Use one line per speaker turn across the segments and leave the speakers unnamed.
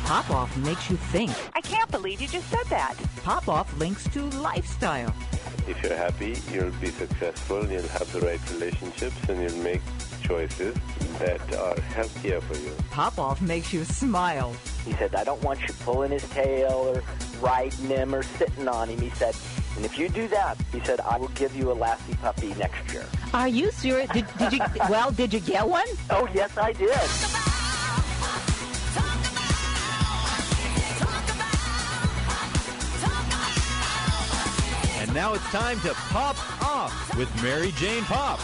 Pop-Off makes you think.
I can't believe you just said that.
Pop-Off links to lifestyle.
If you're happy, you'll be successful, you'll have the right relationships, and you'll make choices that are healthier for you.
Pop-Off makes you smile.
He said, I don't want you pulling his tail or riding him or sitting on him. He said, and if you do that, he said, I will give you a Lassie puppy next year.
Are you serious? Did you? Well, did you get one?
Oh, yes, I did.
And now it's time to pop off with Mary Jane Pop.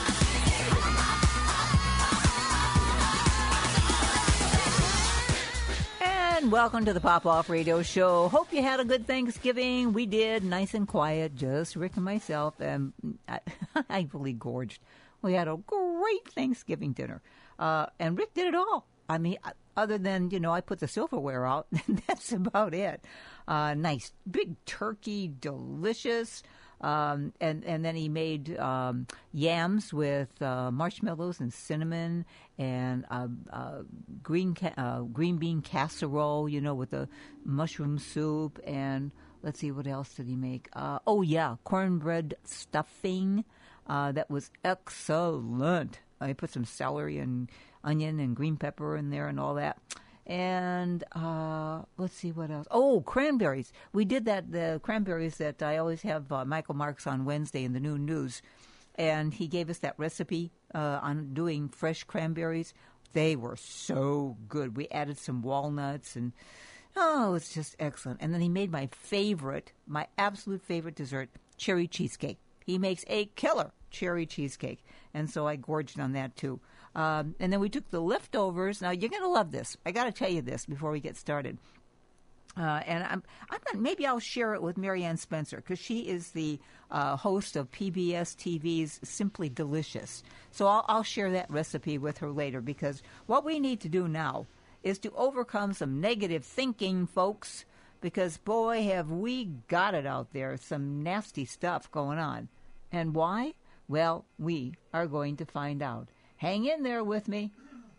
And welcome to the Pop-Off Radio Show. Hope you had a good Thanksgiving. We did, nice and quiet, just Rick and myself, and I really gorged. We had a great Thanksgiving dinner, and Rick did it all. I mean, other than, I put the silverware out, and that's about it. Nice big turkey, delicious. And then he made yams with marshmallows and cinnamon and green bean casserole, with the mushroom soup. And let's see, what else did he make? Cornbread stuffing. That was excellent. I put some celery and onion and green pepper in there and all that. And let's see what else. Oh, cranberries. We did that, the cranberries that I always have Michael Marks on Wednesday in the Noon News. And he gave us that recipe on doing fresh cranberries. They were so good. We added some walnuts and, it's just excellent. And then he made my absolute favorite dessert, cherry cheesecake. He makes a killer cherry cheesecake. And so I gorged on that too. And then we took the leftovers. Now, you're going to love this. I got to tell you this before we get started. And maybe I'll share it with Marianne Spencer, because she is the host of PBS TV's Simply Delicious. So I'll share that recipe with her later, because what we need to do now is to overcome some negative thinking, folks, because, boy, have we got it out there, some nasty stuff going on. And why? Well, we are going to find out. Hang in there with me.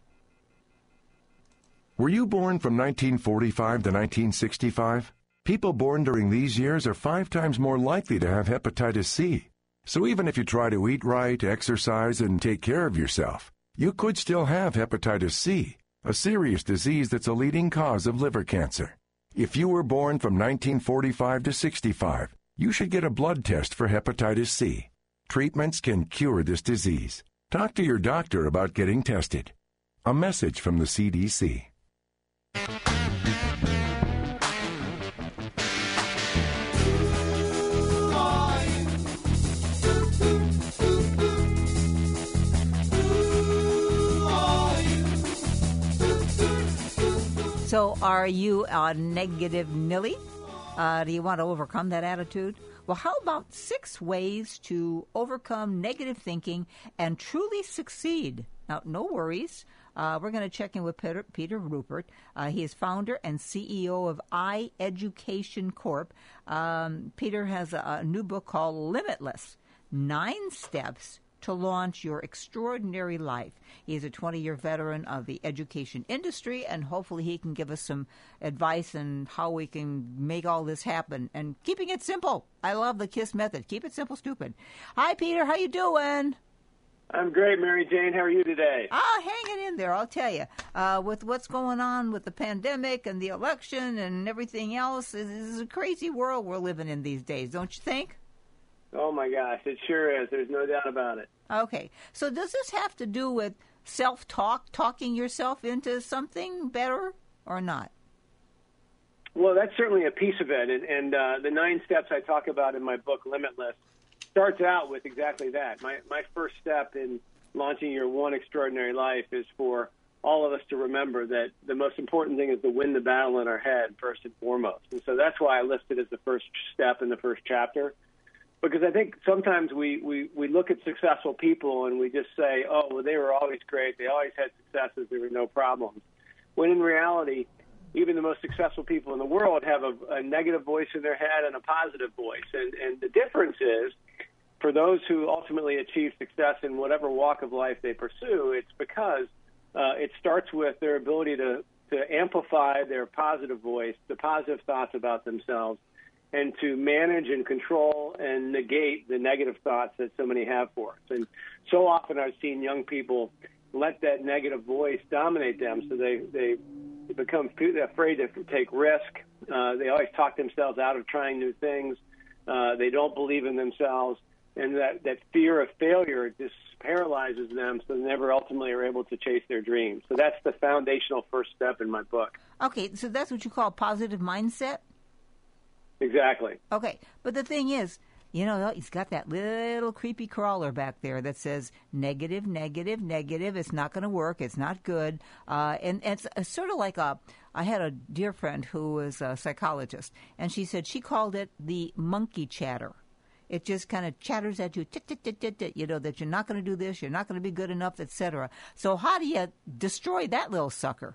Were you born from 1945 to 1965? People born during these years are 5 times more likely to have hepatitis C. So even if you try to eat right, exercise, and take care of yourself, you could still have hepatitis C, a serious disease that's a leading cause of liver cancer. If you were born from 1945 to 65, you should get a blood test for hepatitis C. Treatments can cure this disease. Talk to your doctor about getting tested. A message from the CDC.
So are you a negative Nilly? Do you want to overcome that attitude? Well, how about 6 ways to overcome negative thinking and truly succeed? Now, no worries. We're going to check in with Peter Ruppert. He is founder and CEO of iEducation Corp. Peter has a new book called Limitless, 9 Steps to Launch Your Extraordinary Life. He's a 20-year veteran of the education industry, and hopefully he can give us some advice on how we can make all this happen. And keeping it simple. I love the KISS method. Keep it simple, stupid. Hi, Peter. How you doing?
I'm great, Mary Jane. How are you today?
Hanging in there, I'll tell you. With what's going on with the pandemic and the election and everything else, this is a crazy world we're living in these days, don't you think?
Oh, my gosh, it sure is. There's no doubt about it.
Okay. So does this have to do with self-talk, talking yourself into something better or not?
Well, that's certainly a piece of it. And the 9 steps I talk about in my book, Limitless, starts out with exactly that. My first step in launching your one extraordinary life is for all of us to remember that the most important thing is to win the battle in our head first and foremost. And so that's why I listed as the first step in the first chapter. Because I think sometimes we look at successful people and we just say, oh, well, they were always great. They always had successes. There were no problems. When in reality, even the most successful people in the world have a negative voice in their head and a positive voice. And the difference is, for those who ultimately achieve success in whatever walk of life they pursue, it's because it starts with their ability to to amplify their positive voice, the positive thoughts about themselves, and to manage and control and negate the negative thoughts that so many have for us. And so often I've seen young people let that negative voice dominate them, so they become afraid to take risk. They always talk themselves out of trying new things. They don't believe in themselves, and that fear of failure just paralyzes them, so they never ultimately are able to chase their dreams. So that's the foundational first step in my book.
Okay, so that's what you call positive mindset?
Exactly.
Okay, but the thing is, you know, he's got that little creepy crawler back there that says negative, negative, negative. It's not going to work. It's not good. And it's sort of like I had a dear friend who was a psychologist, and she said she called it the monkey chatter. It just kind of chatters at you, you know, that you're not going to do this, you're not going to be good enough, etc. So how do you destroy that little sucker?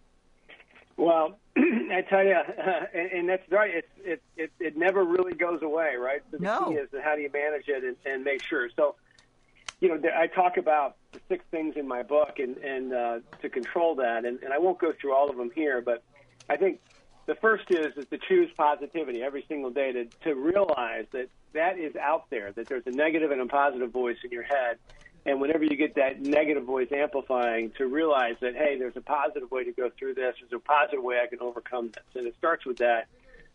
Well, I tell you, and that's right. It never really goes away, right? So the key is how do you manage it and make sure. So, you know, I talk about the 6 things in my book and to control that, and I won't go through all of them here, but I think the first is to choose positivity every single day, to realize that is out there, that there's a negative and a positive voice in your head. And whenever you get that negative voice amplifying, to realize that, hey, there's a positive way to go through this. There's a positive way I can overcome this. And it starts with that.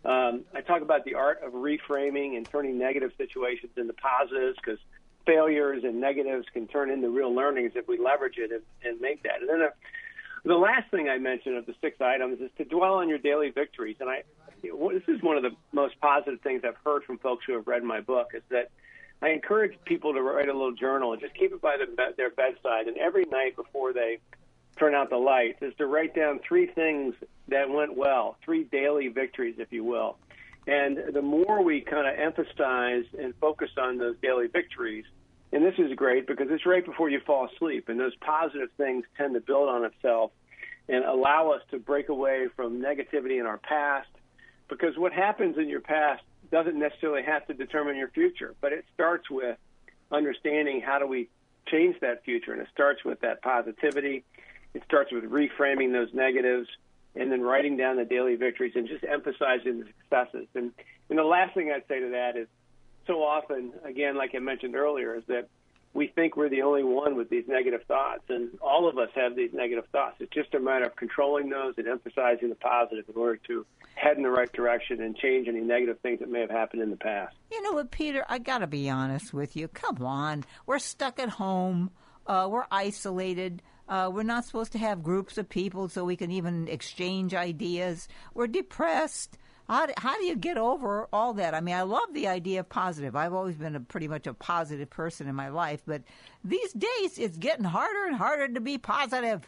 I talk about the art of reframing and turning negative situations into positives, because failures and negatives can turn into real learnings if we leverage it and make that. And then the last thing I mentioned of the 6 items is to dwell on your daily victories. And this is one of the most positive things I've heard from folks who have read my book, is that I encourage people to write a little journal and just keep it by their bedside. And every night before they turn out the lights is to write down 3 things that went well, 3 daily victories, if you will. And the more we kind of emphasize and focus on those daily victories, and this is great because it's right before you fall asleep, and those positive things tend to build on itself and allow us to break away from negativity in our past, because what happens in your past doesn't necessarily have to determine your future, but it starts with understanding how do we change that future, and it starts with that positivity. It starts with reframing those negatives and then writing down the daily victories and just emphasizing the successes. And the last thing I'd say to that is, so often, again, like I mentioned earlier, is that we think we're the only one with these negative thoughts, and all of us have these negative thoughts. It's just a matter of controlling those and emphasizing the positive in order to head in the right direction and change any negative things that may have happened in the past.
You know what, Peter, I got to be honest with you. Come on. We're stuck at home. We're isolated. We're not supposed to have groups of people so we can even exchange ideas. We're depressed. How do you get over all that? I mean, I love the idea of positive. I've always been pretty much a positive person in my life, but these days it's getting harder and harder to be positive.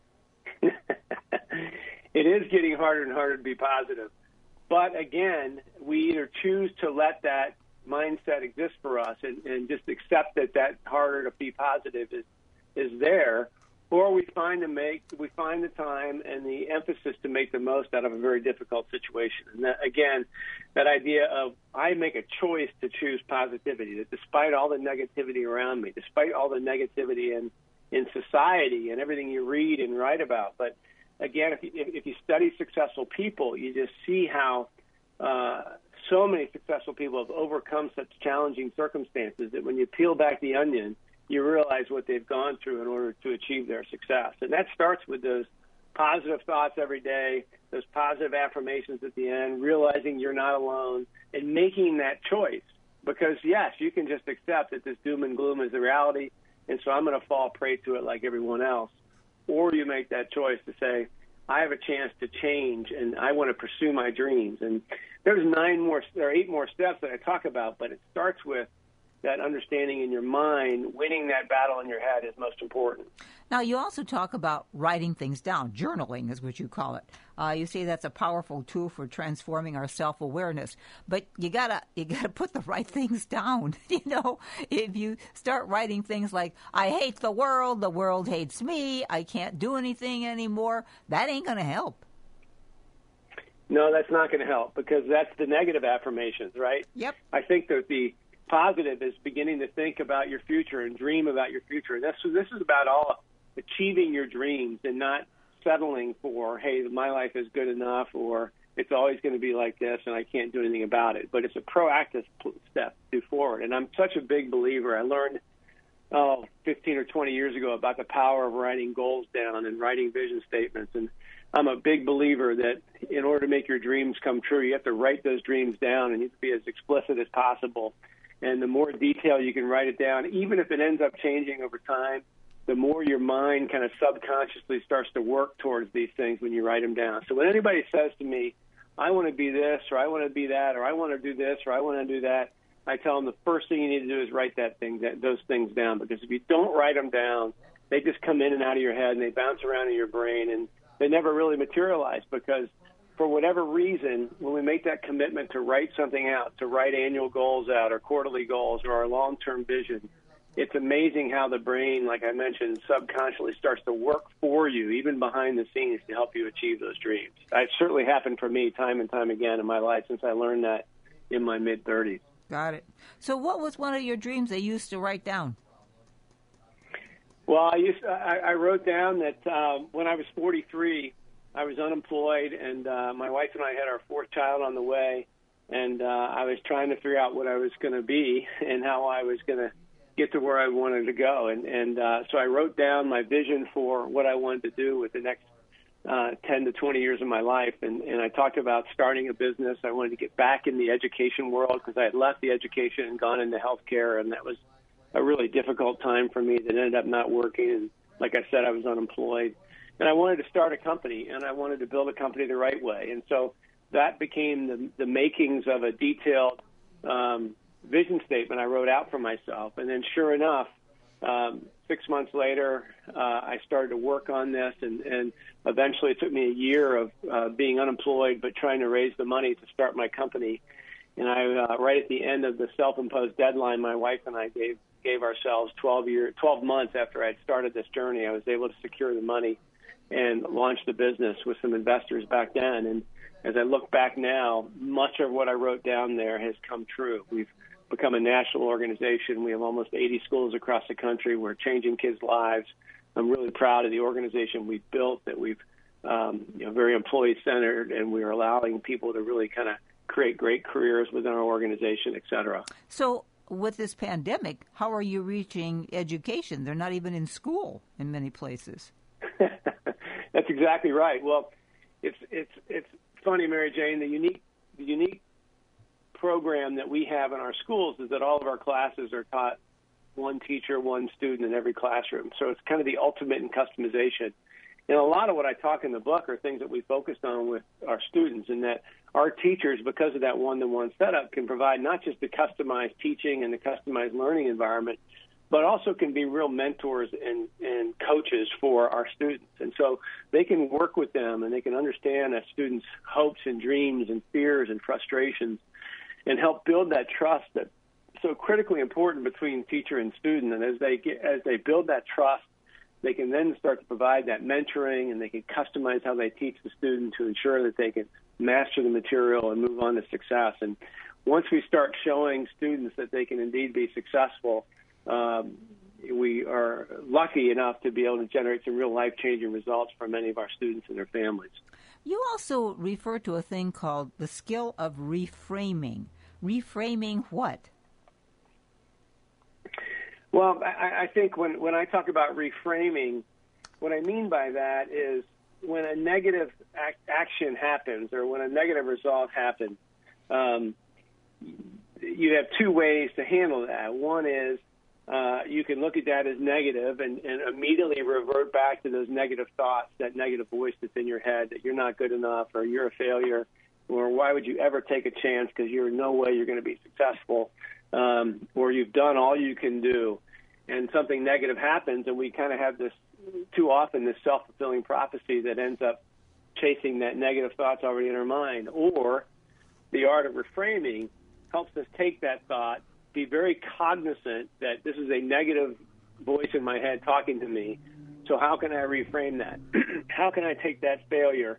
It is getting harder and harder to be positive. But again, we either choose to let that mindset exist for us and just accept that harder to be positive is there, or we find the time and the emphasis to make the most out of a very difficult situation. And that, again, that idea of I make a choice to choose positivity, that despite all the negativity around me, despite all the negativity in society and everything you read and write about. But again, if you study successful people, you just see how so many successful people have overcome such challenging circumstances that when you peel back the onion, you realize what they've gone through in order to achieve their success. And that starts with those positive thoughts every day, those positive affirmations at the end, realizing you're not alone, and making that choice. Because, yes, you can just accept that this doom and gloom is the reality, and so I'm going to fall prey to it like everyone else. Or you make that choice to say, I have a chance to change, and I want to pursue my dreams. And there's 8 more steps that I talk about, but it starts with that understanding in your mind. Winning that battle in your head is most important.
Now, you also talk about writing things down. Journaling is what you call it. You say that's a powerful tool for transforming our self-awareness. But you gotta put the right things down. You know, if you start writing things like, I hate the world hates me, I can't do anything anymore, that ain't going to help.
No, that's not going to help, because that's the negative affirmations, right?
Yep.
I think that the positive is beginning to think about your future and dream about your future. And this is about all achieving your dreams and not settling for, hey, my life is good enough, or it's always going to be like this and I can't do anything about it. But it's a proactive step to move forward. And I'm such a big believer. I learned 15 or 20 years ago about the power of writing goals down and writing vision statements. And I'm a big believer that in order to make your dreams come true, you have to write those dreams down and you have to be as explicit as possible. And the more detail you can write it down, even if it ends up changing over time, the more your mind kind of subconsciously starts to work towards these things when you write them down. So when anybody says to me, I want to be this, or I want to be that, or I want to do this, or I want to do that, I tell them the first thing you need to do is write those things down. Because if you don't write them down, they just come in and out of your head and they bounce around in your brain and they never really materialize. Because for whatever reason, when we make that commitment to write something out, to write annual goals out or quarterly goals or our long-term vision, it's amazing how the brain, like I mentioned, subconsciously starts to work for you, even behind the scenes, to help you achieve those dreams. It certainly happened for me time and time again in my life since I learned that in my mid-30s.
Got it. So what was one of your dreams that you used to write down?
Well, I wrote down that when I was 43, I was unemployed, and my wife and I had our fourth child on the way, and I was trying to figure out what I was going to be and how I was going to get to where I wanted to go. And so I wrote down my vision for what I wanted to do with the next 10 to 20 years of my life. And I talked about starting a business. I wanted to get back in the education world because I had left the education and gone into healthcare, and that was a really difficult time for me that ended up not working. And like I said, I was unemployed. And I wanted to start a company, and I wanted to build a company the right way. And so that became the makings of a detailed vision statement I wrote out for myself. And then sure enough, 6 months later, I started to work on this, and eventually it took me a year of being unemployed but trying to raise the money to start my company. And I, right at the end of the self-imposed deadline, my wife and I gave ourselves 12 months after I'd started this journey. I was able to secure the money and launch the business with some investors back then. And as I look back now, much of what I wrote down there has come true. We've become a national organization. We have almost 80 schools across the country. We're changing kids' lives. I'm really proud of the organization we've built, that we've very employee-centered, and we're allowing people to really kind of create great careers within our organization, et cetera.
So with this pandemic, how are you reaching education? They're not even in school in many places.
That's exactly right. Well, it's funny, Mary Jane. The unique program that we have in our schools is that all of our classes are taught one teacher, one student in every classroom. So it's kind of the ultimate in customization. And a lot of what I talk in the book are things that we focused on with our students, and that our teachers, because of that one-to-one setup, can provide not just the customized teaching and the customized learning environment, but also can be real mentors and coaches for our students. And so they can work with them, and they can understand a student's hopes and dreams and fears and frustrations, and help build that trust that's so critically important between teacher and student. And as they build that trust, they can then start to provide that mentoring, and they can customize how they teach the student to ensure that they can master the material and move on to success. And once we start showing students that they can indeed be successful, we are lucky enough to be able to generate some real life-changing results for many of our students and their families.
You also refer to a thing called the skill of reframing. Reframing what?
Well, I think when I talk about reframing, what I mean by that is when a negative action happens or when a negative result happens, you have two ways to handle that. One is you can look at that as negative and immediately revert back to those negative thoughts, that negative voice that's in your head, that you're not good enough or you're a failure, or why would you ever take a chance because you're no way you're going to be successful, or you've done all you can do, and something negative happens, and we kind of have this, too often, this self-fulfilling prophecy that ends up chasing that negative thoughts already in our mind. Or the art of reframing helps us take that thought, be very cognizant that this is a negative voice in my head talking to me, so how can I reframe that? How can I take that failure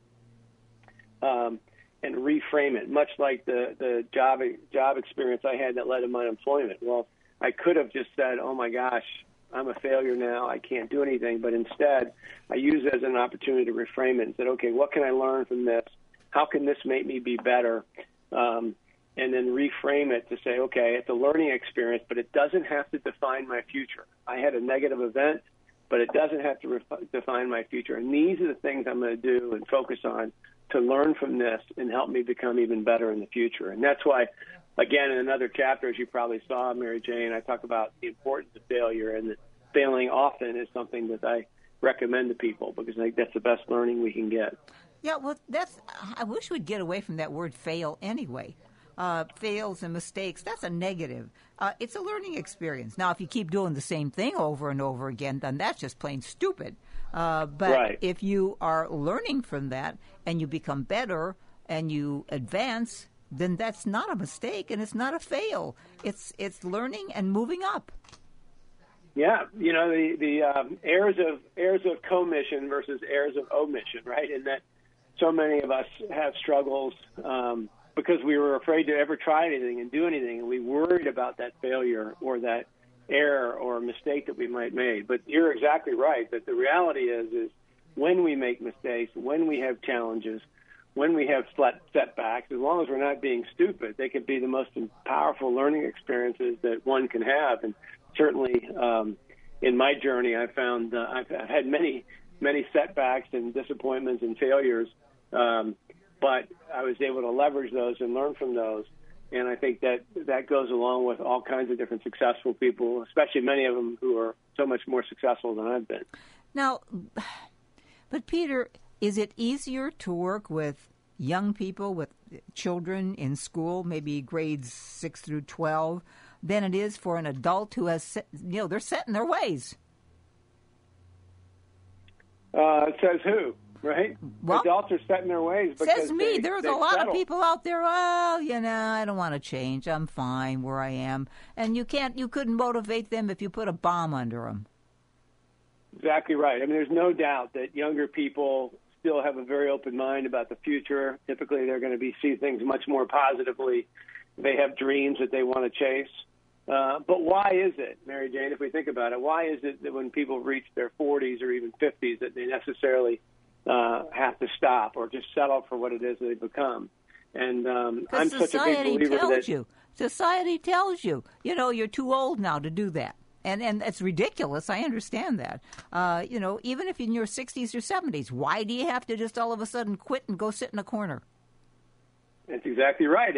and reframe it, much like the job experience I had that led to my employment? Well, I could have just said, oh, my gosh, I'm a failure now, I can't do anything, but instead I use it as an opportunity to reframe it and said, okay, what can I learn from this? How can this make me be better? And then reframe it to say, okay, it's a learning experience, but it doesn't have to define my future. I had a negative event, but it doesn't have to define my future. And these are the things I'm going to do and focus on to learn from this and help me become even better in the future. And that's why, again, in another chapter, as you probably saw, Mary Jane, I talk about the importance of failure, and that failing often is something that I recommend to people because I think that's the best learning we can get.
Yeah, well, I wish we'd get away from that word fail anyway. Fails and mistakes, that's a negative. It's a learning experience. Now, if you keep doing the same thing over and over again, then that's just plain stupid. But if you are learning from that and you become better and you advance, then that's not a mistake and it's not a fail. It's learning and moving up.
Yeah, the heirs of commission versus heirs of omission, right? And that so many of us have struggles because we were afraid to ever try anything and do anything, and we worried about that failure or that error or mistake that we might make. But you're exactly right that the reality is when we make mistakes, when we have challenges, when we have setbacks, as long as we're not being stupid, they could be the most powerful learning experiences that one can have. And certainly in my journey, I found I've had many setbacks and disappointments and failures, but I was able to leverage those and learn from those. And I think that goes along with all kinds of different successful people, especially many of them who are so much more successful than I've been.
Now, but Peter, is it easier to work with young people, with children in school, maybe grades 6 through 12, than it is for an adult who has, they're set in their ways?
It says who? Right?
Well,
adults are set in their ways. Because
says me. There's a lot
settle.
of people out there, I don't want to change. I'm fine where I am. And you couldn't motivate them if you put a bomb under them.
Exactly right. I mean, there's no doubt that younger people still have a very open mind about the future. Typically, they're going to see things much more positively. They have dreams that they want to chase. But why is it, Mary Jane, if we think about it, why is it that when people reach their 40s or even 50s that they necessarily have to stop or just settle for what it is that they become? And I'm such a big believer that
society tells you, you're too old now to do that. And it's ridiculous. I understand that. Even if you're in your 60s or 70s, why do you have to just all of a sudden quit and go sit in a corner?
That's exactly right.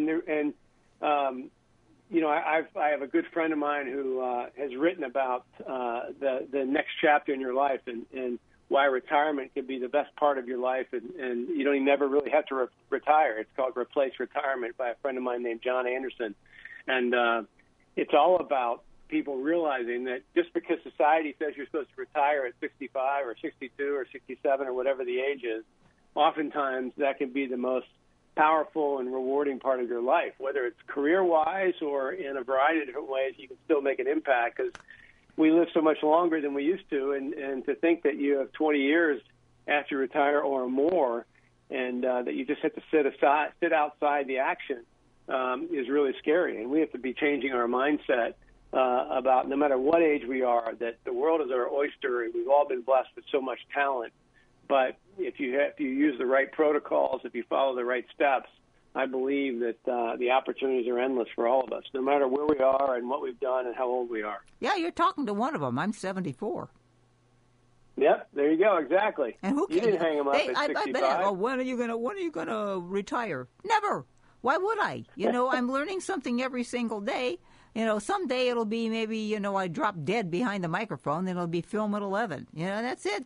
I have a good friend of mine who has written about the next chapter in your life and why retirement can be the best part of your life, and you never really have to retire. It's called Replace Retirement by a friend of mine named John Anderson. And it's all about people realizing that just because society says you're supposed to retire at 65 or 62 or 67 or whatever the age is, oftentimes that can be the most powerful and rewarding part of your life, whether it's career-wise or in a variety of different ways. You can still make an impact because we live so much longer than we used to, and to think that you have 20 years after you retire or more, and that you just have to sit outside the action is really scary. And we have to be changing our mindset about no matter what age we are, that the world is our oyster, and we've all been blessed with so much talent. But if you use the right protocols, if you follow the right steps, I believe that the opportunities are endless for all of us, no matter where we are and what we've done and how old we are.
Yeah, you're talking to one of them. I'm 74.
Yep, there you go, exactly.
And who
you didn't hang them up at 65.
When are you gonna retire? Never. Why would I? I'm learning something every single day. Someday it'll be maybe I drop dead behind the microphone, then it'll be film at 11. That's it.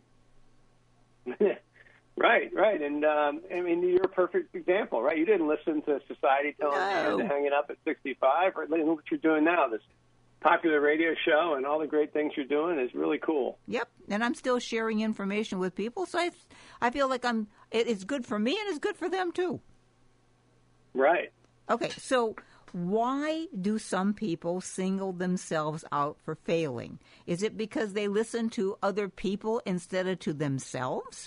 Right. And, you're a perfect example, right? You didn't listen to society telling you to hang it up at 65. Or look what you're doing now. This popular radio show and all the great things you're doing is really cool.
Yep, and I'm still sharing information with people, so I feel like it's good for me and it's good for them, too.
Right.
Okay, so why do some people single themselves out for failing? Is it because they listen to other people instead of to themselves?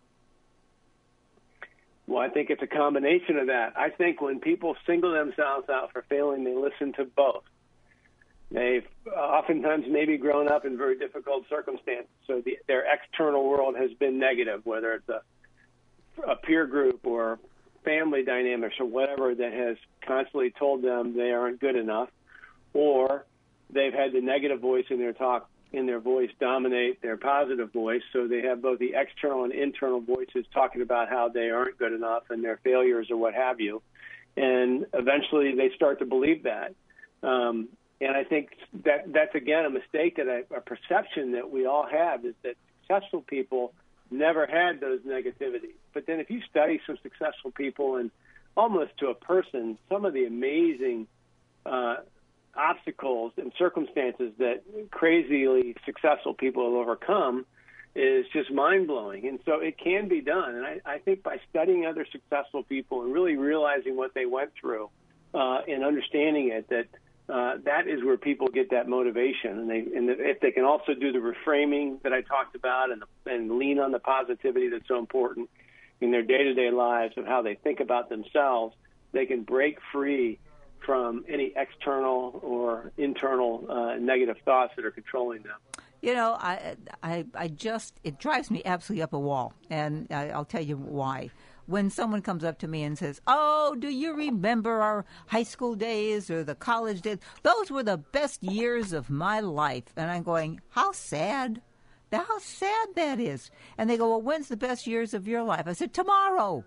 Well, I think it's a combination of that. I think when people single themselves out for failing, they listen to both. They've oftentimes maybe grown up in very difficult circumstances, so their external world has been negative, whether it's a peer group or family dynamics or whatever that has constantly told them they aren't good enough, or they've had the negative voice in their voice dominate their positive voice, so they have both the external and internal voices talking about how they aren't good enough and their failures or what have you. And eventually they start to believe that. And I think that's, again, a mistake, a perception that we all have, is that successful people never had those negativities. But then if you study some successful people, and almost to a person, some of the amazing obstacles and circumstances that crazily successful people have overcome is just mind-blowing. And so it can be done. And I think by studying other successful people and really realizing what they went through and understanding it, that is where people get that motivation. And if they can also do the reframing that I talked about and lean on the positivity that's so important in their day-to-day lives of how they think about themselves, they can break free from any external or internal negative thoughts that are controlling them.
You know, it drives me absolutely up a wall, and I'll tell you why. When someone comes up to me and says, "Oh, do you remember our high school days or the college days? Those were the best years of my life." And I'm going, how sad. How sad that is. And they go, "Well, when's the best years of your life?" I said, "Tomorrow."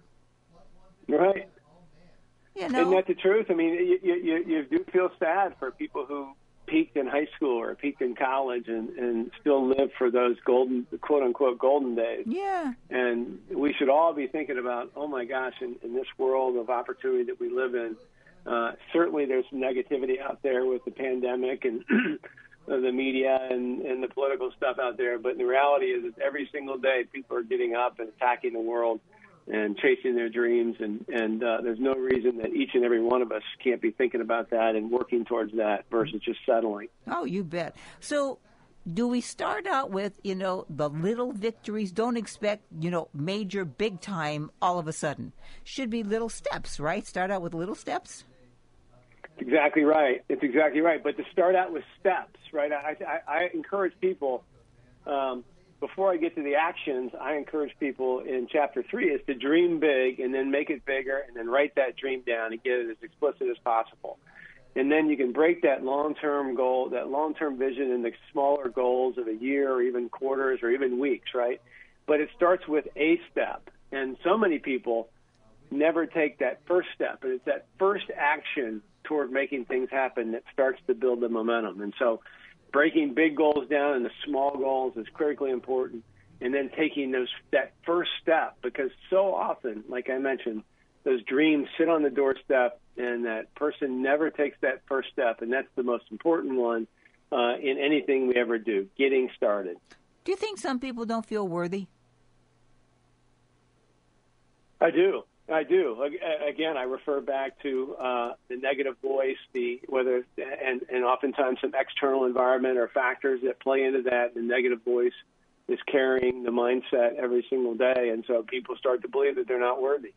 Right.
You know.
Isn't that the truth? I mean, you do feel sad for people who peaked in high school or peaked in college and still live for those golden, quote-unquote, golden days.
Yeah.
And we should all be thinking about, oh, my gosh, in this world of opportunity that we live in, certainly there's some negativity out there with the pandemic and the media and the political stuff out there. But the reality is that every single day people are getting up and attacking the world and chasing their dreams, and there's no reason that each and every one of us can't be thinking about that and working towards that versus just settling.
Oh, you bet. So do we start out with, the little victories? Don't expect, major, big time all of a sudden. Should be little steps, right? Start out with little steps?
Exactly right. It's exactly right. But to start out with steps, right, I encourage people, before I get to the actions, I encourage people in Chapter 3 is to dream big and then make it bigger and then write that dream down and get it as explicit as possible. And then you can break that long-term goal, that long-term vision into smaller goals of a year or even quarters or even weeks, right? But it starts with a step. And so many people never take that first step. And it's that first action toward making things happen that starts to build the momentum. And so breaking big goals down into small goals is critically important, and then taking that first step, because so often, like I mentioned, those dreams sit on the doorstep, and that person never takes that first step, and that's the most important one in anything we ever do, getting started.
Do you think some people don't feel worthy?
I do. Again, I refer back to the negative voice, and oftentimes some external environment or factors that play into that. The negative voice is carrying the mindset every single day, and so people start to believe that they're not worthy.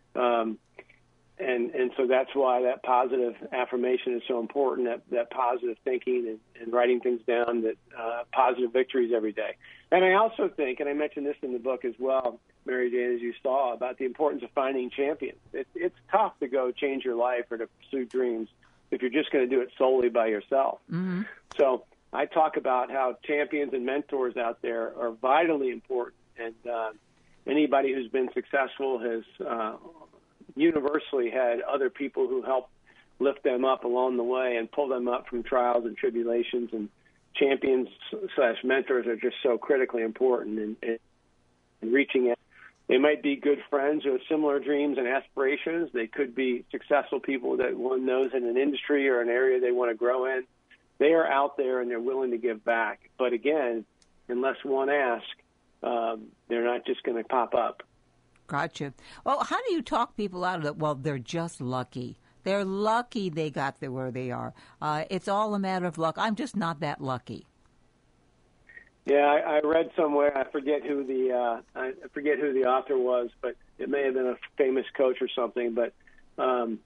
And so that's why that positive affirmation is so important, that positive thinking and writing things down, that positive victories every day. And I also think, and I mentioned this in the book as well, Mary Jane, as you saw, about the importance of finding champions. It's tough to go change your life or to pursue dreams if you're just going to do it solely by yourself. Mm-hmm. So I talk about how champions and mentors out there are vitally important, and anybody who's been successful has universally had other people who help lift them up along the way and pull them up from trials and tribulations. And champions/mentors are just so critically important in reaching it. They might be good friends with similar dreams and aspirations. They could be successful people that one knows in an industry or an area they want to grow in. They are out there and they're willing to give back. But again, unless one asks, they're not just going to pop up.
Gotcha. Well, how do you talk people out of it? Well, they're just lucky. They're lucky they got there where they are. It's all a matter of luck. I'm just not that lucky.
Yeah, I read somewhere. I forget who the author was, but it may have been a famous coach or something. But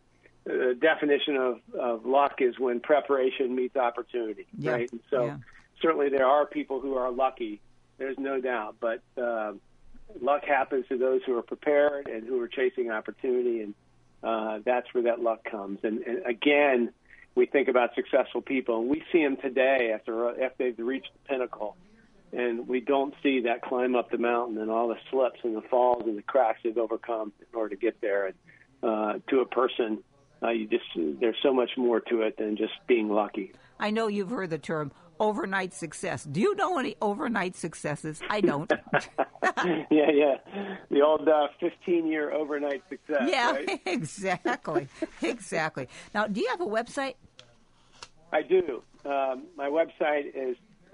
the definition of luck is when preparation meets opportunity, right? And so certainly there are people who are lucky. There's no doubt. But luck happens to those who are prepared and who are chasing opportunity, and that's where that luck comes. And again, we think about successful people, and we see them today after they've reached the pinnacle, and we don't see that climb up the mountain and all the slips and the falls and the cracks they've overcome in order to get there. And to a person, there's so much more to it than just being lucky.
I know you've heard the term overnight success. Do you know any overnight successes? I don't.
Yeah. The old 15-year overnight success.
Yeah,
right?
Exactly. Now, do you have a website?
I do. My website is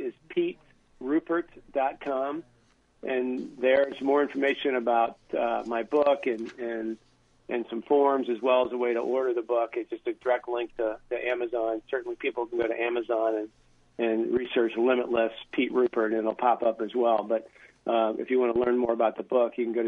PeteRuppert.com, and there's more information about my book and some forms, as well as a way to order the book. It's just a direct link to Amazon. Certainly people can go to Amazon and research Limitless Pete Ruppert, and it'll pop up as well. But if you want to learn more about the book, you can go to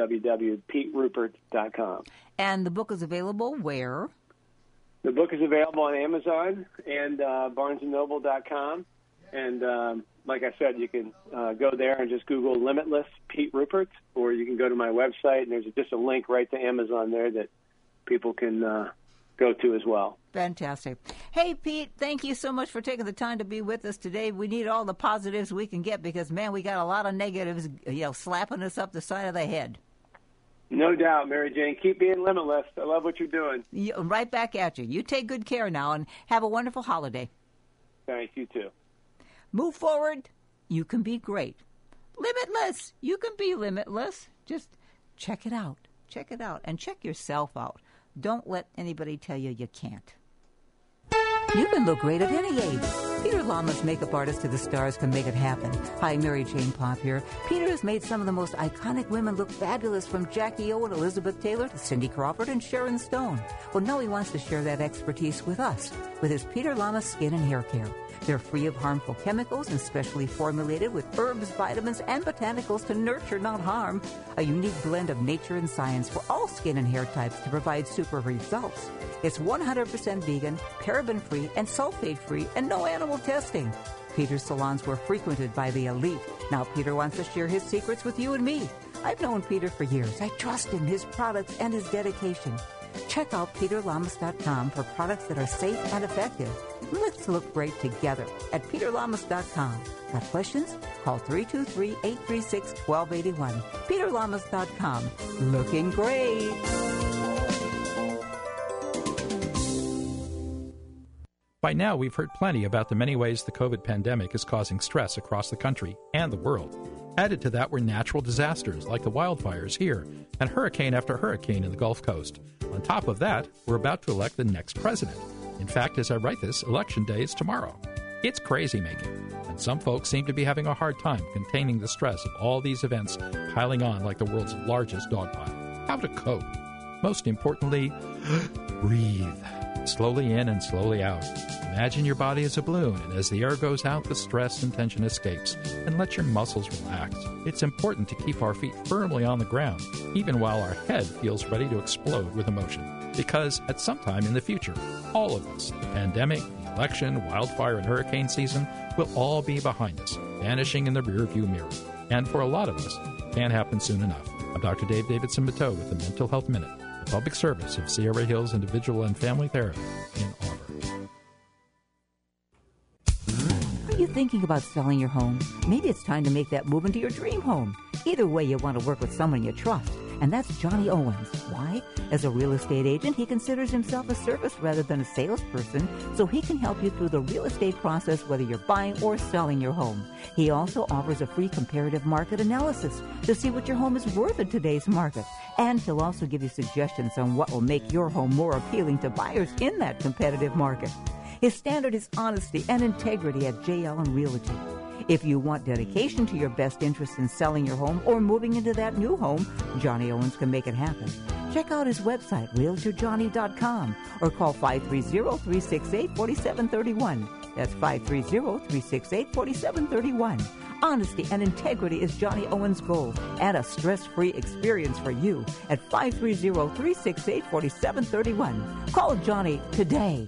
www.PeteRuppert.com.
And the book is available where?
The book is available on Amazon and BarnesandNoble.com. And like I said, you can go there and just Google Limitless Pete Ruppert, or you can go to my website, and there's just a link right to Amazon there that people can go to as well.
Fantastic. Hey, Pete, thank you so much for taking the time to be with us today. We need all the positives we can get because, man, we got a lot of negatives, slapping us up the side of the head.
No doubt, Mary Jane. Keep being limitless. I love what you're doing.
Right back at you. You take good care now, and have a wonderful holiday.
Thanks. You too.
Move forward. You can be great. Limitless. You can be limitless. Just check it out. Check it out. And check yourself out. Don't let anybody tell you you can't. You can look great at any age. Peter Lamas, makeup artist to the stars, can make it happen. Hi, Mary Jane Pop here. Peter has made some of the most iconic women look fabulous, from Jackie O and Elizabeth Taylor to Cindy Crawford and Sharon Stone. Well, now he wants to share that expertise with us with his Peter Lamas Skin and Hair Care. They're free of harmful chemicals and specially formulated with herbs, vitamins, and botanicals to nurture, not harm. A unique blend of nature and science for all skin and hair types to provide super results. It's 100% vegan, paraben-free, and sulfate-free, and no animal testing. Peter's salons were frequented by the elite. Now Peter wants to share his secrets with you and me. I've known Peter for years. I trust him, his products, and his dedication. Check out PeterLamas.com for products that are safe and effective. Let's look great together at PeterLamas.com. Got questions? Call 323-836-1281. PeterLamas.com. Looking great.
By now, we've heard plenty about the many ways the COVID pandemic is causing stress across the country and the world. Added to that were natural disasters like the wildfires here and hurricane after hurricane in the Gulf Coast. On top of that, we're about to elect the next president. In fact, as I write this, Election Day is tomorrow. It's crazy making, and some folks seem to be having a hard time containing the stress of all these events piling on like the world's largest dog pile. How to cope? Most importantly, breathe. Slowly in and slowly out. Imagine your body as a balloon, and as the air goes out, the stress and tension escapes, and let your muscles relax. It's important to keep our feet firmly on the ground, even while our head feels ready to explode with emotion. Because at some time in the future, all of us, the pandemic, the election, wildfire, and hurricane season, will all be behind us, vanishing in the rearview mirror. And for a lot of us, it can't happen soon enough. I'm Dr. Dave Davidson-Matteau with the Mental Health Minute, the public service of Sierra Hills Individual and Family Therapy in Auburn.
Are you thinking about selling your home? Maybe it's time to make that move into your dream home. Either way, you want to work with someone you trust, and that's Johnny Owens. Why? As a real estate agent, he considers himself a service rather than a salesperson, so he can help you through the real estate process whether you're buying or selling your home. He also offers a free comparative market analysis to see what your home is worth in today's market, and he'll also give you suggestions on what will make your home more appealing to buyers in that competitive market. His standard is honesty and integrity at JL & Realty. If you want dedication to your best interest in selling your home or moving into that new home, Johnny Owens can make it happen. Check out his website, RealtorJohnny.com, or call 530-368-4731. That's 530-368-4731. Honesty and integrity is Johnny Owen's goal, and a stress-free experience for you at 530-368-4731. Call Johnny today.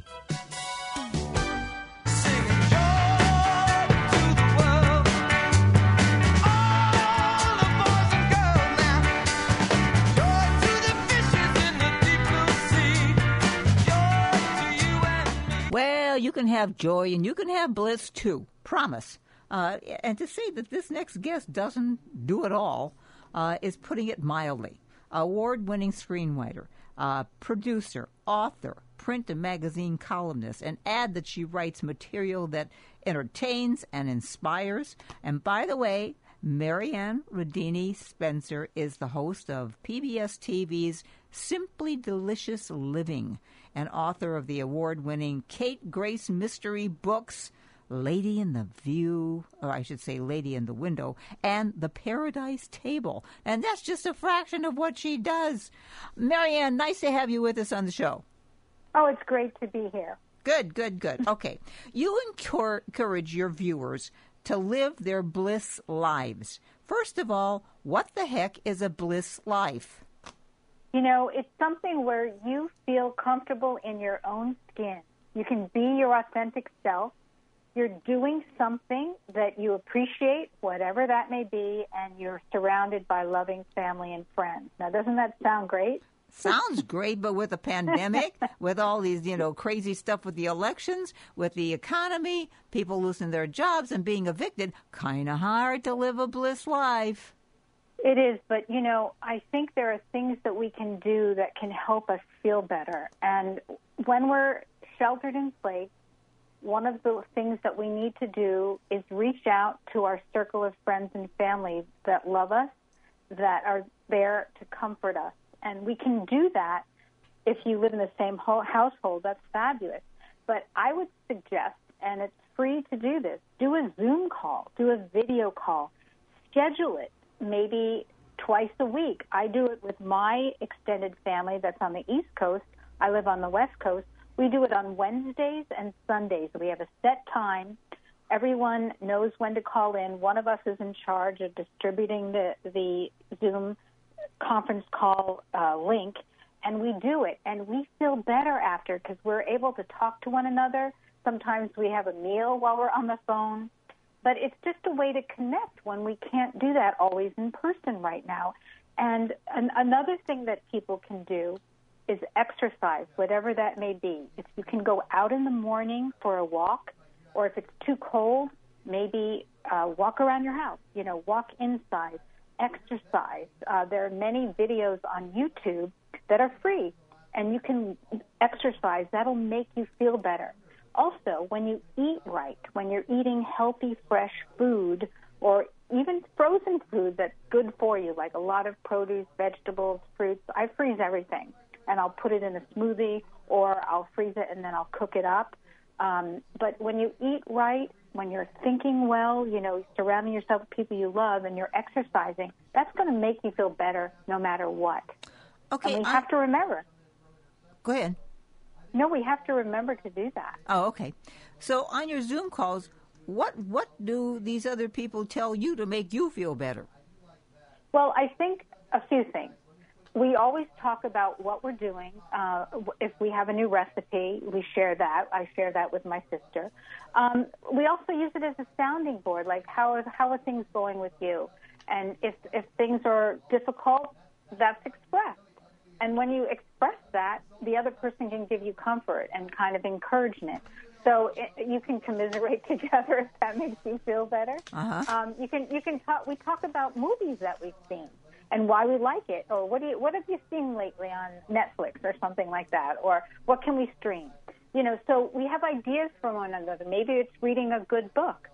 Well, you can have joy and you can have bliss too. Promise. And to say that this next guest doesn't do it all is putting it mildly. Award-winning screenwriter, producer, author, print and magazine columnist, and add that she writes material that entertains and inspires. And by the way, Marianne Radini Spencer is the host of PBS TV's Simply Delicious Living and author of the award-winning Kate Grace mystery books, Lady in the View, or I should say Lady in the Window, and The Paradise Table. And that's just a fraction of what she does. Marianne, nice to have you with us on the show.
Oh, it's great to be here.
Good. Okay. You encourage your viewers to live their bliss lives. First of all, what the heck is a bliss life?
You know, it's something where you feel comfortable in your own skin. You can be your authentic self. You're doing something that you appreciate, whatever that may be, and you're surrounded by loving family and friends. Now, doesn't that sound great?
Sounds great, but with a pandemic, with all these, crazy stuff with the elections, with the economy, people losing their jobs and being evicted, kind of hard to live a bliss life.
It is, but, I think there are things that we can do that can help us feel better. And when we're sheltered in place, one of the things that we need to do is reach out to our circle of friends and family that love us, that are there to comfort us. And we can do that if you live in the same household. That's fabulous. But I would suggest, and it's free to do this, do a Zoom call, do a video call, schedule it maybe twice a week. I do it with my extended family that's on the East Coast. I live on the West Coast. We do it on Wednesdays and Sundays. We have a set time. Everyone knows when to call in. One of us is in charge of distributing the Zoom conference call link, and we do it. And we feel better after because we're able to talk to one another. Sometimes we have a meal while we're on the phone. But it's just a way to connect when we can't do that always in person right now. And another thing that people can do is exercise, whatever that may be. If you can go out in the morning for a walk, or if it's too cold, maybe walk around your house, walk inside, exercise. There are many videos on YouTube that are free, and you can exercise. That'll make you feel better. Also, when you eat right, when you're eating healthy, fresh food, or even frozen food that's good for you, like a lot of produce, vegetables, fruits, I freeze everything. And I'll put it in a smoothie, or I'll freeze it and then I'll cook it up. But when you eat right, when you're thinking well, surrounding yourself with people you love and you're exercising, that's going to make you feel better no matter what.
Okay.
And we have to remember.
Go ahead.
No, we have to remember to do that.
Oh, okay. So on your Zoom calls, what do these other people tell you to make you feel better?
Well, I think a few things. We always talk about what we're doing. If we have a new recipe, we share that. I share that with my sister. We also use it as a sounding board, like how are things going with you? And if things are difficult, that's expressed. And when you express that, the other person can give you comfort and kind of encouragement. So you can commiserate together if that makes you feel better.
Uh-huh.
You can talk. We talk about movies that we've seen and why we like it, or what have you seen lately on Netflix or something like that, or what can we stream? So we have ideas from one another. Maybe it's reading a good book.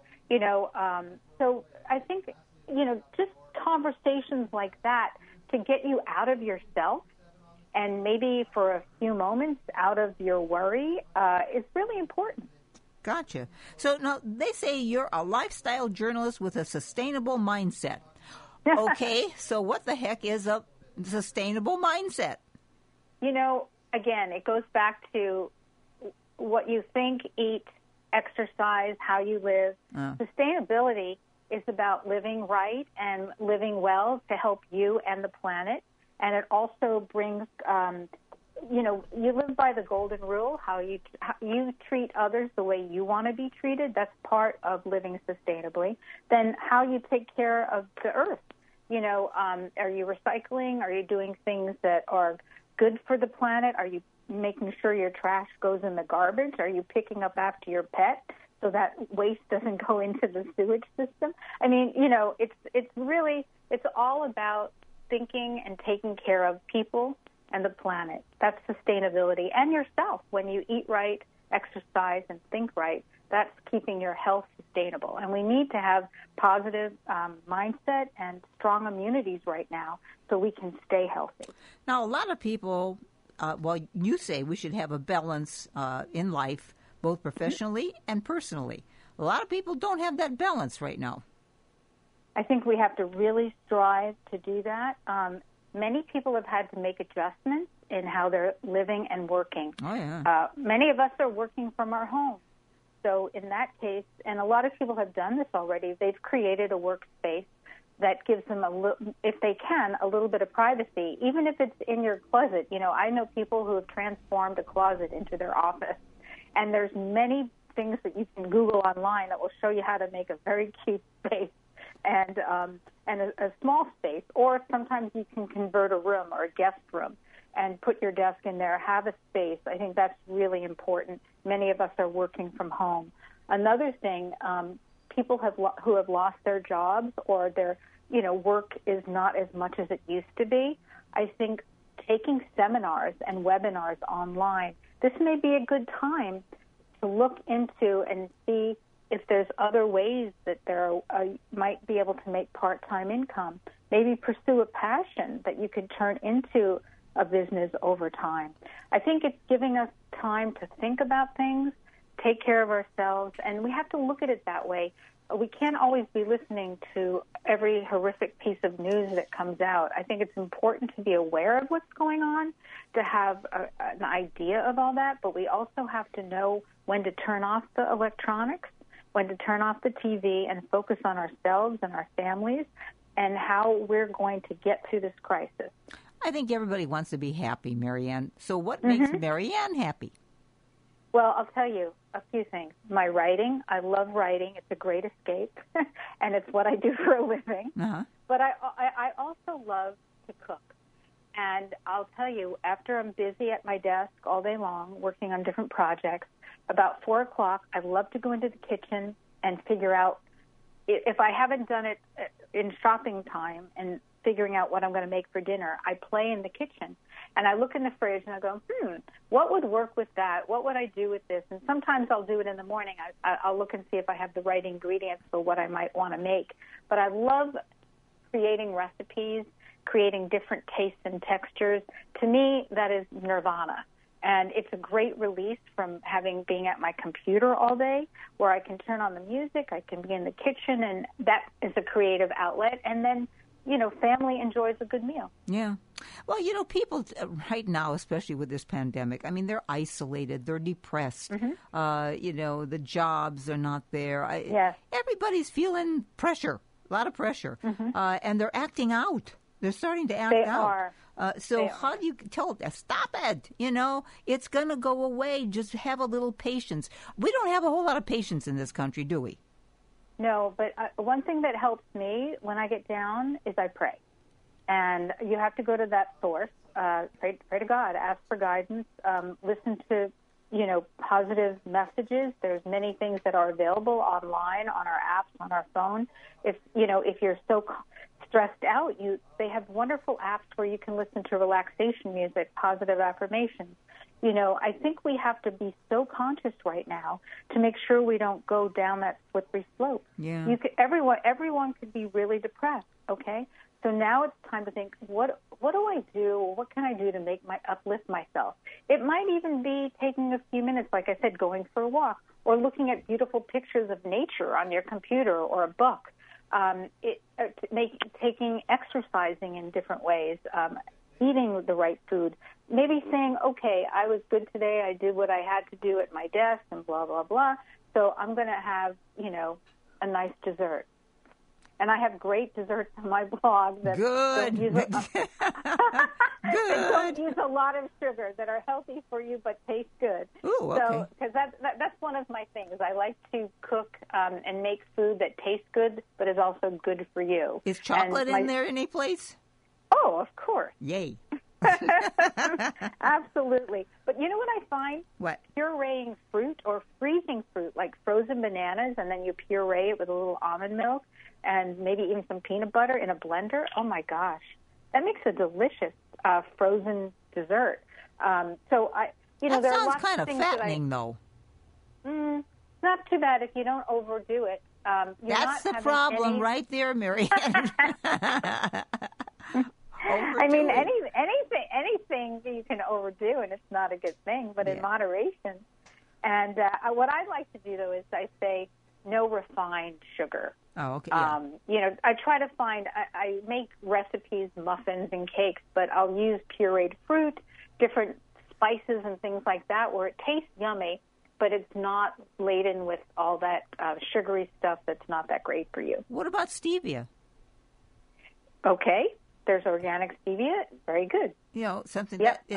So I think just conversations like that to get you out of yourself. And maybe for a few moments out of your worry is really important.
Gotcha. So now they say you're a lifestyle journalist with a sustainable mindset. Okay, so what the heck is a sustainable mindset?
Again, it goes back to what you think, eat, exercise, how you live. Sustainability is about living right and living well to help you and the planet. And it also brings, you live by the golden rule, how you treat others the way you want to be treated. That's part of living sustainably. Then how you take care of the earth. Are you recycling? Are you doing things that are good for the planet? Are you making sure your trash goes in the garbage? Are you picking up after your pet so that waste doesn't go into the sewage system? I mean, it's all about thinking and taking care of people and the planet. That's sustainability. And yourself. When you eat right, exercise, and think right, that's keeping your health sustainable. And we need to have positive mindset and strong immunities right now so we can stay healthy.
Now, a lot of people, you say we should have a balance in life, both professionally and personally. A lot of people don't have that balance right now.
I think we have to really strive to do that. Many people have had to make adjustments in how they're living and working.
Oh, yeah.
Many of us are working from our homes. So in that case, and a lot of people have done this already, they've created a workspace that gives them, if they can, a little bit of privacy, even if it's in your closet. I know people who have transformed a closet into their office, and there's many things that you can Google online that will show you how to make a very cute space and a small space, or sometimes you can convert a room or a guest room and put your desk in there, have a space. I think that's really important. Many of us are working from home. Another thing, people who have lost their jobs or their work is not as much as it used to be. I think taking seminars and webinars online, this may be a good time to look into and see if there's other ways that there might be able to make part-time income. Maybe pursue a passion that you could turn into a business over time. I think it's giving us time to think about things, take care of ourselves, and we have to look at it that way. We can't always be listening to every horrific piece of news that comes out. I think it's important to be aware of what's going on, to have an idea of all that, but we also have to know when to turn off the electronics, when to turn off the TV and focus on ourselves and our families and how we're going to get through this crisis.
I think everybody wants to be happy, Marianne. So what makes Marianne happy?
Well, I'll tell you a few things. My writing, I love writing. It's a great escape, and it's what I do for a living.
Uh-huh.
But I also love to cook. And I'll tell you, after I'm busy at my desk all day long working on different projects, about 4 o'clock, I love to go into the kitchen and figure out, if I haven't done it in shopping time and figuring out what I'm going to make for dinner, I play in the kitchen. And I look in the fridge and I go, what would work with that? What would I do with this? And sometimes I'll do it in the morning. I'll look and see if I have the right ingredients for what I might want to make. But I love creating recipes, creating different tastes and textures. To me, that is nirvana. And it's a great release from being at my computer all day, where I can turn on the music, I can be in the kitchen, and that is a creative outlet. And then, family enjoys a good meal.
Yeah. Well, people right now, especially with this pandemic, I mean, they're isolated, they're depressed. Mm-hmm. The jobs are not there.
Yes.
Everybody's feeling pressure, a lot of pressure, and they're acting out. They're starting to act out. So how do you tell them, stop it? It's going to go away. Just have a little patience. We don't have a whole lot of patience in this country, do we?
No, but one thing that helps me when I get down is I pray. And you have to go to that source, pray to God, ask for guidance, listen to, positive messages. There's many things that are available online, on our apps, on our phone. If you're so stressed out, they have wonderful apps where you can listen to relaxation music, positive affirmations. I think we have to be so conscious right now to make sure we don't go down that slippery slope.
Yeah.
Everyone could be really depressed, okay? So now it's time to think, what do I do? What can I do to uplift myself? It might even be taking a few minutes, like I said, going for a walk, or looking at beautiful pictures of nature on your computer or a book. Exercising in different ways, eating the right food, maybe saying, okay, I was good today, I did what I had to do at my desk and blah, blah, blah, so I'm going to have, a nice dessert. And I have great desserts on my blog that
Good.
don't use a lot of sugar, that are healthy for you but taste good.
Ooh, okay.
So, because that's one of my things. I like to cook and make food that tastes good but is also good for you.
Is chocolate in there any place?
Oh, of course.
Yay.
Absolutely. But you know what I find?
What?
Pureeing fruit or freezing fruit, like frozen bananas, and then you puree it with a little almond milk and maybe even some peanut butter in a blender. Oh, my gosh. That makes a delicious frozen dessert.
That
there are
sounds
lots
kind
of
of
things
fattening, though.
Not too bad if you don't overdo it.
That's the problem right there, Mary Ann.
I mean, anything you can overdo, and it's not a good thing, but in moderation. And what I like to do, though, is I say no refined sugar.
Oh, okay.
Yeah. I try to find, I make recipes, muffins, and cakes, but I'll use pureed fruit, different spices and things like that, where it tastes yummy, but it's not laden with all that sugary stuff that's not that great for you.
What about stevia?
Okay. There's organic stevia. Very good.
Something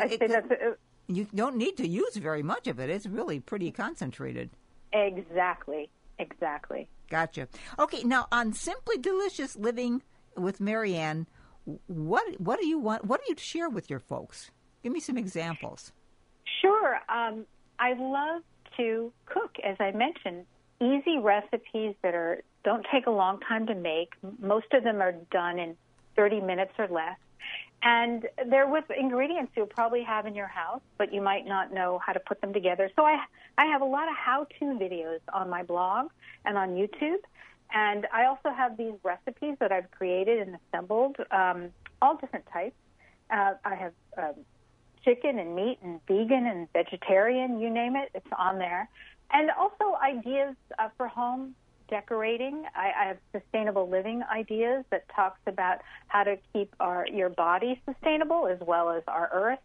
you don't need to use very much of it. It's really pretty concentrated.
Exactly.
Gotcha. Okay, now on Simply Delicious Living with Mary Ann, what do you want? What do you share with your folks? Give me some examples.
Sure. I love to cook, as I mentioned. Easy recipes that don't take a long time to make. Most of them are done in 30 minutes or less. And they're with ingredients you'll probably have in your house, but you might not know how to put them together. So I have a lot of how-to videos on my blog and on YouTube. And I also have these recipes that I've created and assembled, all different types. I have chicken and meat and vegan and vegetarian, you name it, it's on there. And also ideas for home decorating. I have sustainable living ideas that talks about how to keep your body sustainable as well as our earth.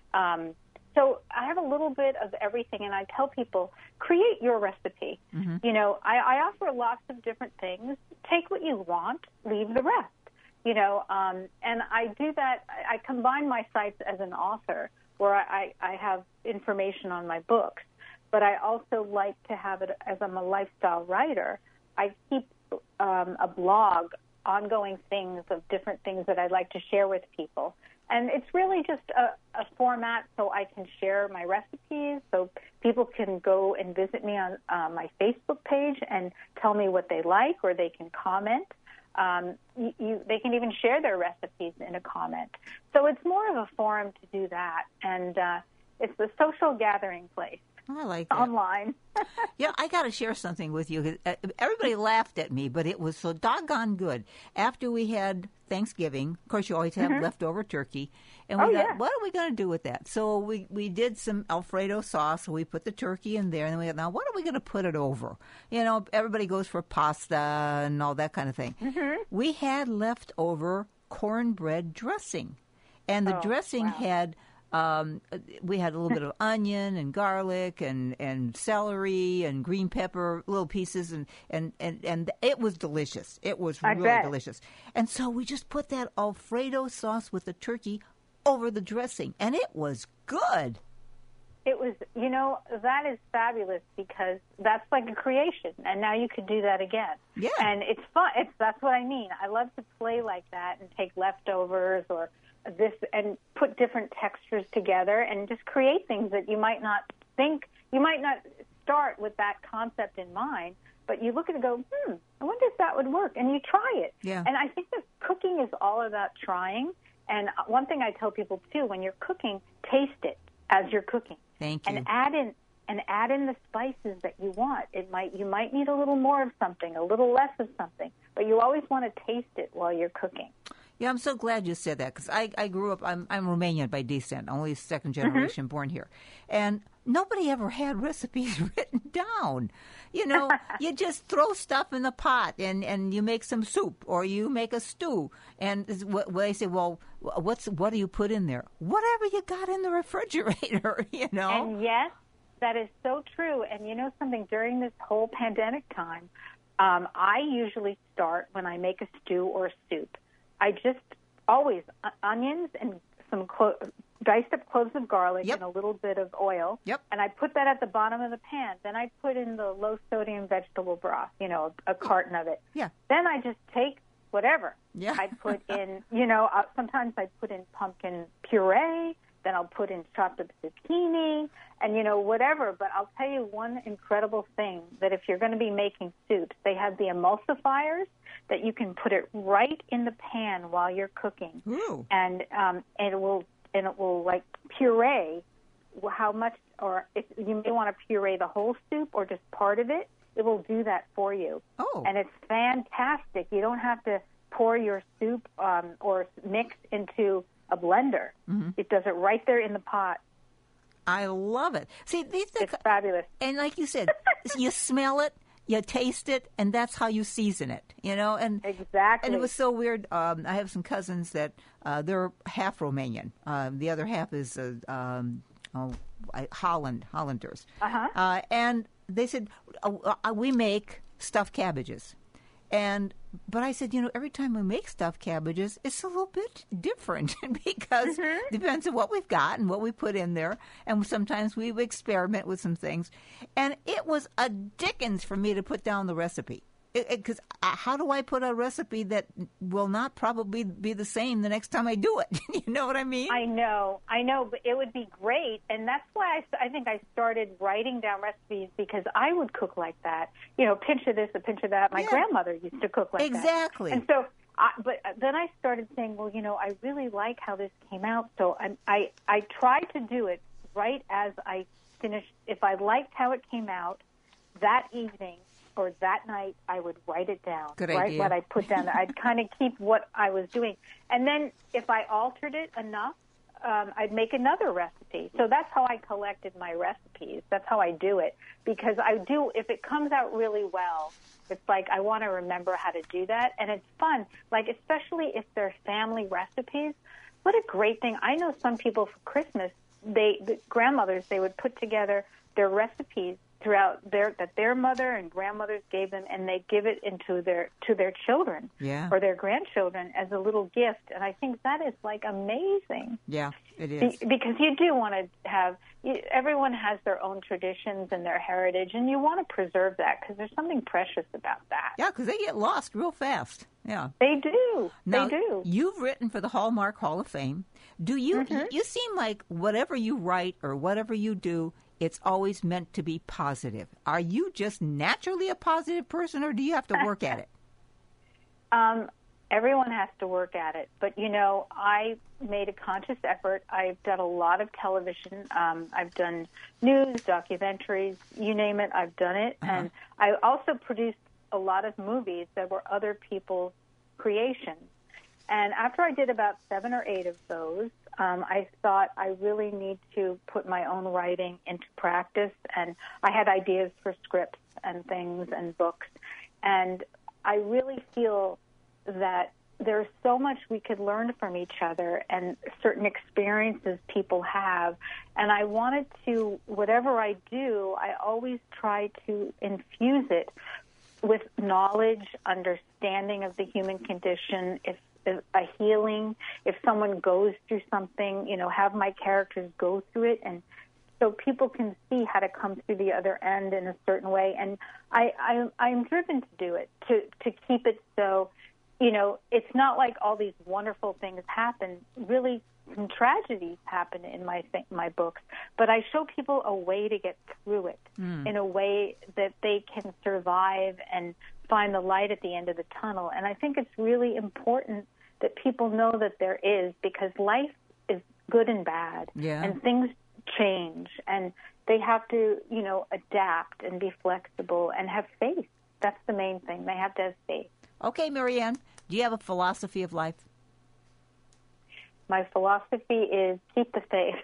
So I have a little bit of everything, and I tell people, create your recipe. Mm-hmm. I offer lots of different things. Take what you want, leave the rest. And I do that. I combine my sites as an author, where I have information on my books, but I also like to have it as I'm a lifestyle writer. I keep a blog, ongoing things of different things that I'd like to share with people. And it's really just a format so I can share my recipes, so people can go and visit me on my Facebook page and tell me what they like, or they can comment. They can even share their recipes in a comment. So it's more of a forum to do that. And it's a social gathering place.
I like that.
Online.
Yeah, I got to share something with you. Everybody laughed at me, but it was so doggone good. After we had Thanksgiving, of course, you always have leftover turkey. And we thought, what are we going to do with that? So we did some Alfredo sauce. So we put the turkey in there. And then we thought, now, what are we going to put it over? Everybody goes for pasta and all that kind of thing. Mm-hmm. We had leftover cornbread dressing. And the dressing had... we had a little bit of onion and garlic and celery and green pepper, little pieces, and it was delicious. It was really delicious. And so we just put that Alfredo sauce with the turkey over the dressing, and it was good.
It was, that is fabulous, because that's like a creation, and now you could do that again.
Yeah.
And it's fun. That's what I mean. I love to play like that and take leftovers or this and put different textures together and just create things that you might not think. You might not start with that concept in mind, but you look at it and go, I wonder if that would work, and you try it.
Yeah.
And I think that cooking is all about trying. And one thing I tell people too, when you're cooking, taste it as you're cooking.
Thank you.
And add in the spices that you want. You might need a little more of something, a little less of something, but you always want to taste it while you're cooking.
Yeah, I'm so glad you said that, because I grew up, I'm Romanian by descent, only second generation born here. And nobody ever had recipes written down. You just throw stuff in the pot and you make some soup or you make a stew. And they say, well, what do you put in there? Whatever you got in the refrigerator,
And yes, that is so true. And you know something, during this whole pandemic time, I usually start when I make a stew or a soup. I just always onions and some diced up cloves of garlic and a little bit of oil.
Yep.
And I put that at the bottom of the pan. Then I put in the low sodium vegetable broth, a carton of it.
Yeah.
Then I just take whatever.
Yeah.
I put in, sometimes I put in pumpkin puree. Then I'll put in chopped up zucchini and, whatever. But I'll tell you one incredible thing, that if you're going to be making soups, they have the emulsifiers that you can put it right in the pan while you're cooking.
Ooh.
And it will like puree how much, or if you may want to puree the whole soup or just part of it, it will do that for you.
Oh.
And it's fantastic. You don't have to pour your soup or mix into a blender. Mm-hmm. It does it right there in the pot.
I love it. See,
it's fabulous.
And like you said, you smell it, you taste it, and that's how you season it, And
exactly.
And it was so weird. I have some cousins that they're half Romanian. The other half is Hollanders.
Uh-huh.
And they said, we make stuffed cabbages. But I said, every time we make stuffed cabbages, it's a little bit different because it depends on what we've got and what we put in there. And sometimes we experiment with some things. And it was a dickens for me to put down the recipe. Because how do I put a recipe that will not probably be the same the next time I do it? You know what I mean?
I know, but it would be great. And that's why I think I started writing down recipes, because I would cook like that. Pinch of this, a pinch of that. My grandmother used to cook like that.
Exactly.
And so, but then I started saying, well, I really like how this came out. So I try to do it right as I finish. If I liked how it came out that evening, or that night, I would write it down.
Good
right,
idea.
What I put down. I'd kind of keep what I was doing. And then if I altered it enough, I'd make another recipe. So that's how I collected my recipes. That's how I do it. Because if it comes out really well, it's like I want to remember how to do that. And it's fun, like especially if they're family recipes. What a great thing. I know some people for Christmas, the grandmothers, they would put together their recipes throughout their mother and grandmothers gave them, and they give it to their children or their grandchildren as a little gift. And I think that is like amazing.
Yeah, it is.
Because you do want to have, everyone has their own traditions and their heritage, and you want to preserve that because there's something precious about that.
Yeah, because they get lost real fast. Yeah,
they do.
Now,
they do.
You've written for the Hallmark Hall of Fame. Do you? Mm-hmm. You seem like whatever you write or whatever you do, it's always meant to be positive. Are you just naturally a positive person, or do you have to work at it?
Everyone has to work at it. But, I made a conscious effort. I've done a lot of television. I've done news, documentaries, you name it, I've done it. Uh-huh. And I also produced a lot of movies that were other people's creations. And after I did about 7 or 8 of those, I thought I really need to put my own writing into practice. And I had ideas for scripts and things and books. And I really feel that there's so much we could learn from each other and certain experiences people have. And I wanted to, whatever I do, I always try to infuse it with knowledge, understanding of the human condition, a healing, if someone goes through something, have my characters go through it, and so people can see how to come through the other end in a certain way. And I'm driven to do it, to keep it so, it's not like all these wonderful things happen. Really, some tragedies happen in my books, but I show people a way to get through it in a way that they can survive and find the light at the end of the tunnel. And I think it's really important that people know that there is, because life is good and bad, and things change, and they have to, adapt and be flexible and have faith. That's the main thing. They have to have faith.
Okay, Marianne, do you have a philosophy of life?
My philosophy is keep the faith.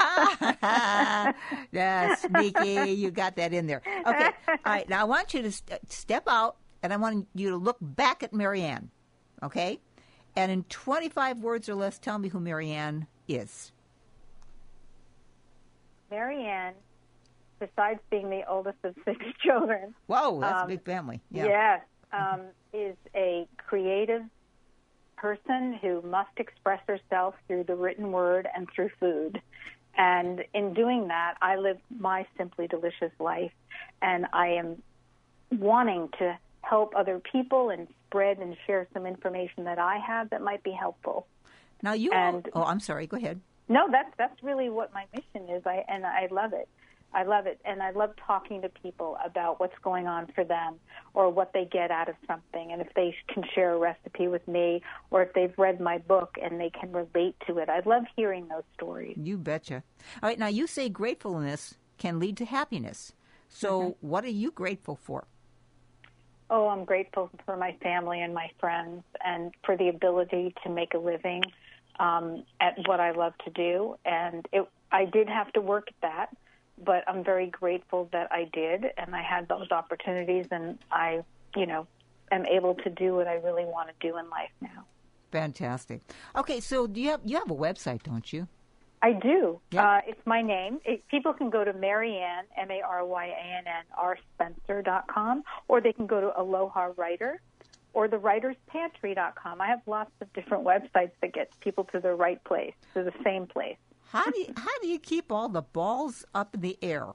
Yeah, sneaky. You got that in there. Okay. All right. Now I want you to step out, and I want you to look back at Marianne. Okay? And in 25 words or less, tell me who Marianne is.
Marianne besides being the oldest of 6 children.
Whoa, that's a big family. Yeah.
Yes, is a creative person who must express herself through the written word and through food. And in doing that, I live my Simply Delicious life, and I am wanting to help other people and spread and share some information that I have that might be helpful.
Now I'm sorry, go ahead.
No, that's really what my mission is, and I love it. I love it, and I love talking to people about what's going on for them or what they get out of something, and if they can share a recipe with me or if they've read my book and they can relate to it. I love hearing those stories.
You betcha. All right, now you say gratefulness can lead to happiness. So what are you grateful for?
Oh, I'm grateful for my family and my friends and for the ability to make a living at what I love to do. And I did have to work at that, but I'm very grateful that I did, and I had those opportunities, and I, am able to do what I really want to do in life now.
Fantastic. Okay, so you have a website, don't you?
I do.
Yeah.
It's my name. People can go to Maryann, MaryannR Spencer.com, or they can go to Aloha Writer or thewriterspantry.com. I have lots of different websites that get people to the right place, to the same place.
How do you keep all the balls up in the air?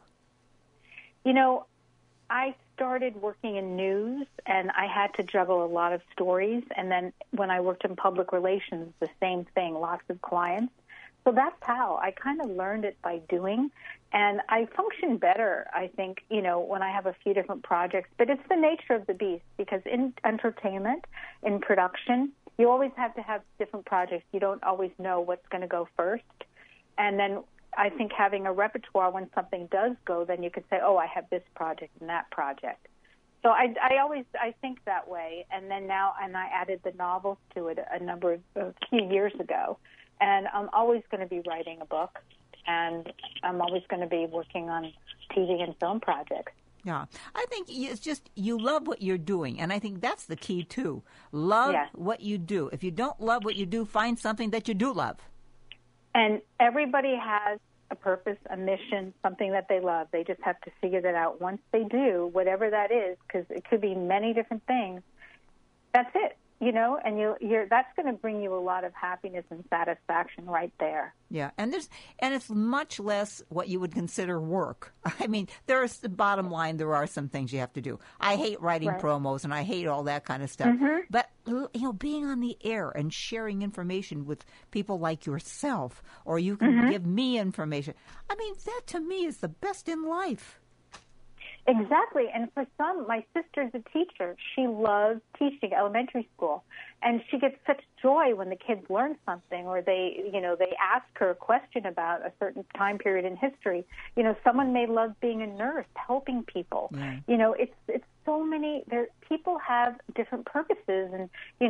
I started working in news, and I had to juggle a lot of stories. And then when I worked in public relations, the same thing, lots of clients. So that's how I kind of learned it by doing. And I function better, I think, when I have a few different projects. But it's the nature of the beast, because in entertainment, in production, you always have to have different projects. You don't always know what's going to go first. And then I think having a repertoire, when something does go, then you could say, oh, I have this project and that project. So I think that way. And then now, and I added the novels to it a few years ago. And I'm always going to be writing a book, and I'm always going to be working on TV and film projects.
Yeah, I think it's just you love what you're doing, and I think that's the key, too. Love what you do. If you don't love what you do, find something that you do love.
And everybody has a purpose, a mission, something that they love. They just have to figure that out. Once they do, whatever that is, because it could be many different things, that's it. And that's going to bring you a lot of happiness and satisfaction right there.
Yeah, and it's much less what you would consider work. I mean, there's the bottom line. There are some things you have to do. I hate writing promos, and I hate all that kind of stuff. Mm-hmm. But being on the air and sharing information with people like yourself, or you can give me information. I mean, that to me is the best in life.
Exactly. And for some, my sister's a teacher. She loves teaching elementary school. And she gets such joy when the kids learn something, or they ask her a question about a certain time period in history. Someone may love being a nurse, helping people. Yeah. It's so many, people have different purposes. And,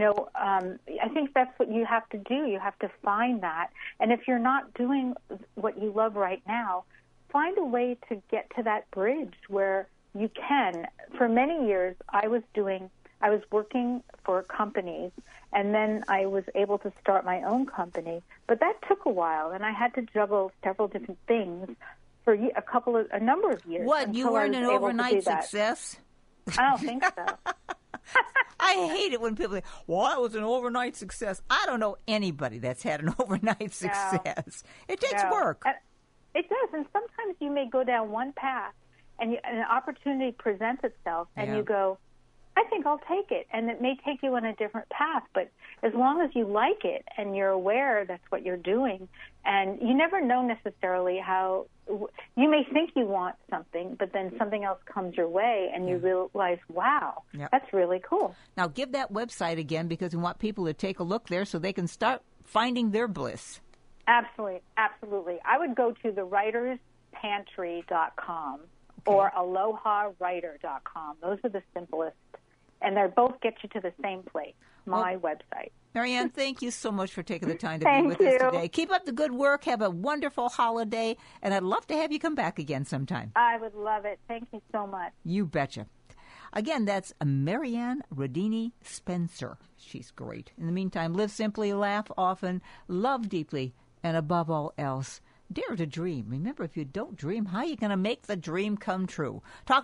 I think that's what you have to do. You have to find that. And if you're not doing what you love right now, find a way to get to that bridge where you can. For many years, I was working for companies, and then I was able to start my own company. But that took a while, and I had to juggle several different things for a number of years.
What, you weren't an overnight success?
I don't think so.
I hate it when people say, well, I was an overnight success. I don't know anybody that's had an overnight success. It takes work.
It does, and sometimes you may go down one path, and an opportunity presents itself, and you go, I think I'll take it. And it may take you on a different path, but as long as you like it and you're aware that's what you're doing, and you never know necessarily how you may think you want something, but then something else comes your way, and you realize, wow, that's really cool.
Now, give that website again, because we want people to take a look there so they can start finding their bliss.
Absolutely. I would go to thewriterspantry.com or AlohaWriter.com. Those are the simplest, and they both get you to the same place, my website.
Maryann, thank you so much for taking the time to be with us today. Keep up the good work. Have a wonderful holiday, and I'd love to have you come back again sometime.
I would love it. Thank you so much.
You betcha. Again, that's Maryann Rodini Spencer. She's great. In the meantime, live simply, laugh often, love deeply, and above all else, dare to dream. Remember, if you don't dream, how are you going to make the dream come true? Talk